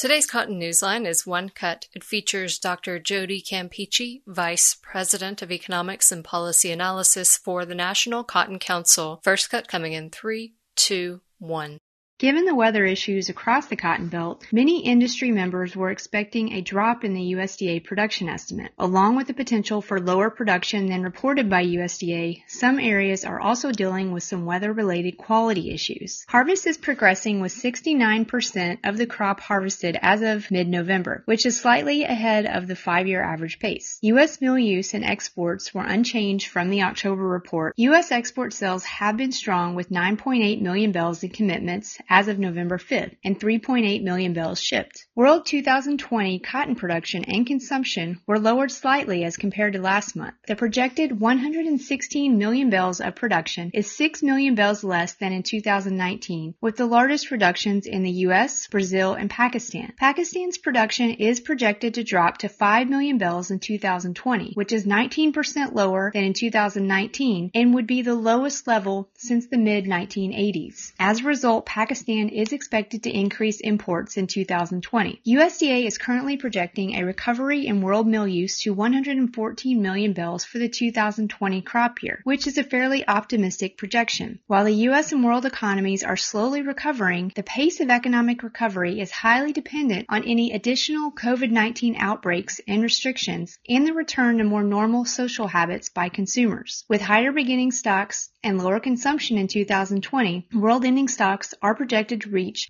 Today's Cotton Newsline is One Cut. It features Dr. Jody Campeachy, Vice President of Economics and Policy Analysis for the National Cotton Council. First cut coming in 3, 2, 1. Given the weather issues across the Cotton Belt, many industry members were expecting a drop in the USDA production estimate. Along with the potential for lower production than reported by USDA, some areas are also dealing with some weather-related quality issues. Harvest is progressing with 69% of the crop harvested as of mid-November, which is slightly ahead of the 5-year average pace. U.S. mill use and exports were unchanged from the October report. U.S. export sales have been strong with 9.8 million bales in commitments as of November 5th, and 3.8 million bales shipped. World 2020 cotton production and consumption were lowered slightly as compared to last month. The projected 116 million bales of production is 6 million bales less than in 2019, with the largest reductions in the U.S., Brazil, and Pakistan. Pakistan's production is projected to drop to 5 million bales in 2020, which is 19% lower than in 2019 and would be the lowest level since the mid-1980s. As a result, Pakistan is expected to increase imports in 2020. USDA is currently projecting a recovery in world mill use to 114 million bales for the 2020 crop year, which is a fairly optimistic projection. While the U.S. and world economies are slowly recovering, the pace of economic recovery is highly dependent on any additional COVID-19 outbreaks and restrictions and the return to more normal social habits by consumers. With higher beginning stocks and lower consumption in 2020, world ending stocks are projected to reach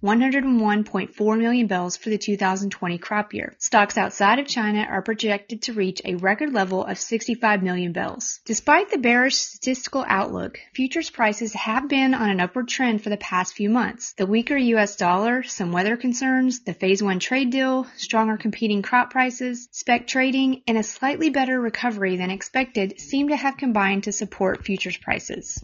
101.4 million bales for the 2020 crop year. Stocks outside of China are projected to reach a record level of 65 million bales. Despite the bearish statistical outlook, futures prices have been on an upward trend for the past few months. The weaker U.S. dollar, some weather concerns, the Phase 1 trade deal, stronger competing crop prices, spec trading, and a slightly better recovery than expected seem to have combined to support futures prices.